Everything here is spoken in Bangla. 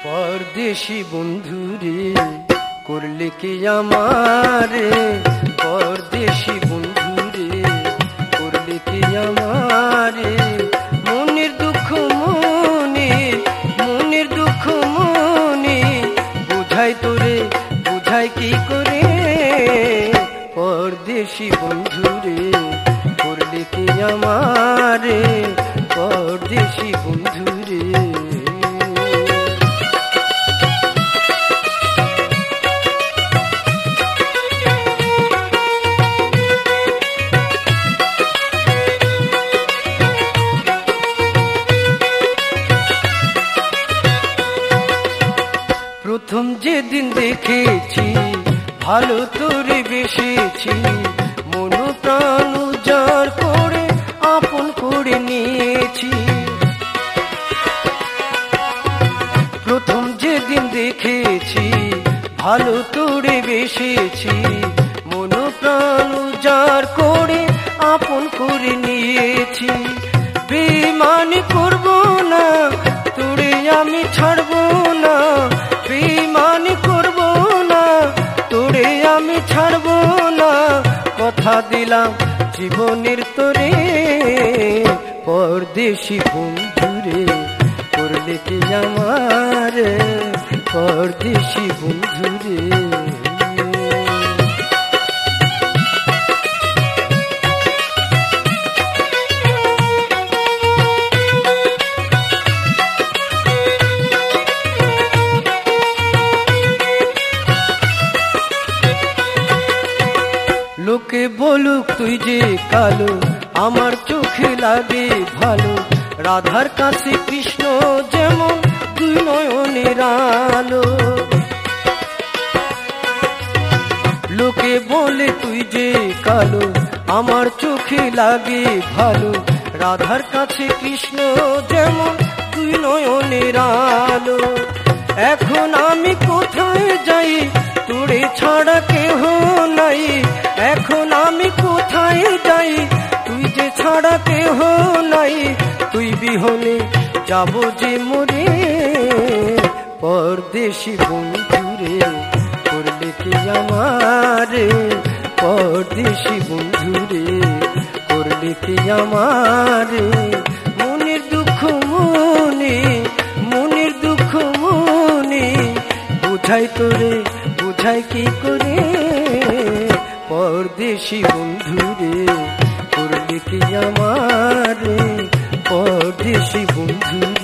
परदेशी बंधुरे करले कि आमारे, परदेशी बंधुरे करले कि आमारे, मनेर दुख मनेर दुख मने बुझाई तोरे बुझाई कि करे, परदेशी बंधुरे करले कि आमारे, परदेशी बंधुरे। प्रथम जेदिन देखेছি ভালো তোরে বেসেছি, মন প্রাণ উজাড় করে আপন করে নিয়েছি। প্রথম যেদিন দেখেছি ভালো তোরে বেসেছি, মন প্রাণ উজাড় করে আপন করে নিয়েছি। বেঈমানি করব না তোরে আমি ছাড়ব না, বেঈমানি করব না তোরে আমি ছাড়ব না, কথা দিলাম জীবনের তোরে, परदेशी बंधुरे करले कि आमारे, परदेशी बंधुरे। লোকে বলুক তুই যে কালো, আমার চোখে লাগে ভালো, রাধার কাছে কৃষ্ণ যেমন দুই নয়নের আলো। লোকে বলে তুই যে কালো, আমার চোখে লাগে ভালো, রাধার কাছে কৃষ্ণ যেমন দুই নয়নের আলো। এখন আমি কোথায় যাই তোরে ছাড়া কেহ নাই, এখন আমি কোথায় যাই তুই যে ছাড়া কেহ নাই, তুই বিহনে যাব যে মরে, परदेशी बंधुरे करले कि आमारे, परदेशी बंधुरे करले कि आमारे, मनेर दुख मनेर दुख मने बुझाई तोरे बुझाई कि करे, परदेशी बंधुरे करले कि आमारे, परदेशी बंधुरे।